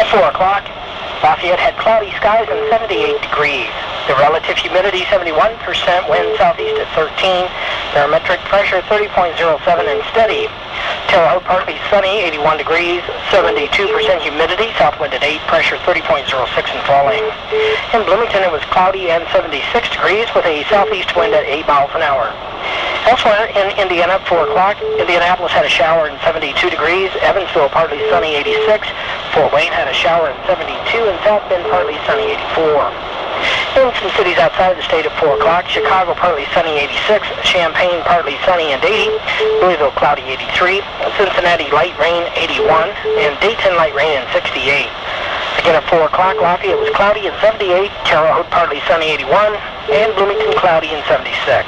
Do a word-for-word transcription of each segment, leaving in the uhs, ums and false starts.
four o'clock, Lafayette had cloudy skies and seventy-eight degrees. The relative humidity seventy-one percent, wind southeast at thirteen, barometric pressure thirty point zero seven and steady. Terre Haute partly sunny, eighty-one degrees, seventy-two percent humidity, south wind at eight, pressure thirty point zero six and falling. In Bloomington it was cloudy and seventy-six degrees with a southeast wind at eight miles an hour. Elsewhere in Indiana at four o'clock, Indianapolis had a shower and seventy-two degrees, Evansville partly sunny, eighty-six, Fort Wayne had a shower and seventy-two, and South Bend partly sunny, eighty-four. In some cities outside the state at four o'clock, Chicago partly sunny, eighty-six, Champaign partly sunny and eighty, Louisville cloudy, eighty-three, Cincinnati light rain, eighty-one, and Dayton light rain and sixty-eight. Again at four o'clock, Lafayette was cloudy and seventy-eight, Terre Haute partly sunny, eighty-one, and Bloomington cloudy and seventy-six.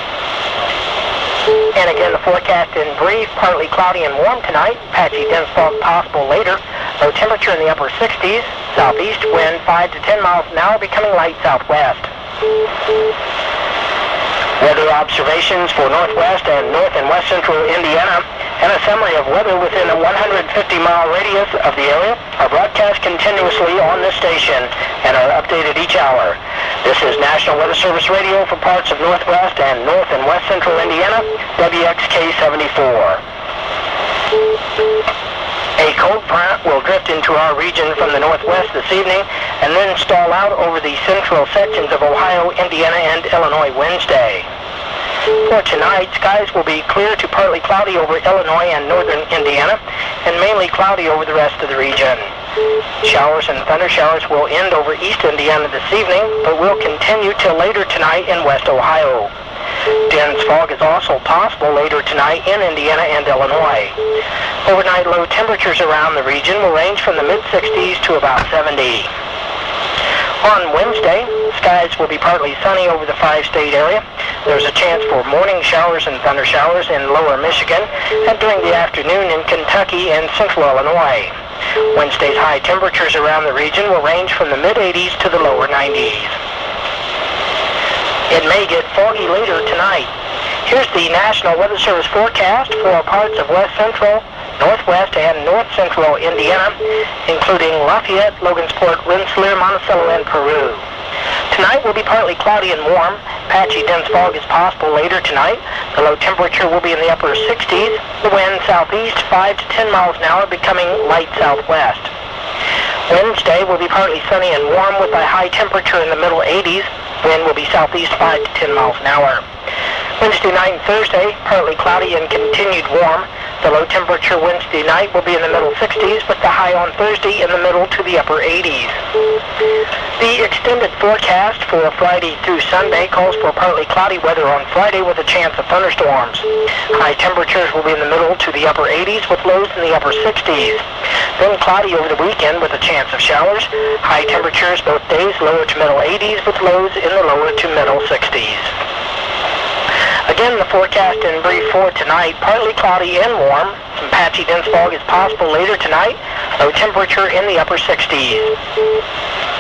And again, the forecast in brief, partly cloudy and warm tonight, patchy dense fog possible later, low temperature in the upper sixties, southeast wind five to ten miles an hour, becoming light southwest. Weather observations for northwest and north and west central Indiana, and a summary of weather within a one hundred fifty mile radius of the area are broadcast continuously on this station and are updated each hour. This is National Weather Service Radio for parts of northwest and north and west central Indiana, W X K seventy-four. A cold front will drift into our region from the northwest this evening and then stall out over the central sections of Ohio, Indiana, and Illinois Wednesday. For tonight, skies will be clear to partly cloudy over Illinois and northern Indiana, and mainly cloudy over the rest of the region. Showers and thunder showers will end over east Indiana this evening, but will continue till later tonight in west Ohio. Dense fog is also possible later tonight in Indiana and Illinois. Overnight low temperatures around the region will range from the mid sixties to about seventy. On Wednesday, skies will be partly sunny over the five-state area. There's a chance for morning showers and thunder showers in lower Michigan and during the afternoon in Kentucky and central Illinois. Wednesday's high temperatures around the region will range from the mid eighties to the lower nineties. It may get foggy later tonight. Here's the National Weather Service forecast for parts of west central, northwest, and north central Indiana, including Lafayette, Logansport, Rensselaer, Monticello, and Peru. Tonight will be partly cloudy and warm. Patchy dense fog is possible later tonight. The low temperature will be in the upper sixties. The wind southeast five to ten miles an hour, becoming light southwest. Wednesday will be partly sunny and warm with a high temperature in the middle eighties. Wind will be southeast five to ten miles an hour. Wednesday night and Thursday, partly cloudy and continued warm. The low temperature Wednesday night will be in the middle sixties, with the high on Thursday in the middle to the upper eighties. The extended forecast for Friday through Sunday calls for partly cloudy weather on Friday with a chance of thunderstorms. High temperatures will be in the middle to the upper eighties with lows in the upper sixties. Then cloudy over the weekend with a chance of showers. High temperatures both days lower to middle eighties with lows in the lower to middle sixties. Again, the forecast in brief for tonight, partly cloudy and warm. Some patchy dense fog is possible later tonight. Low temperature in the upper sixties.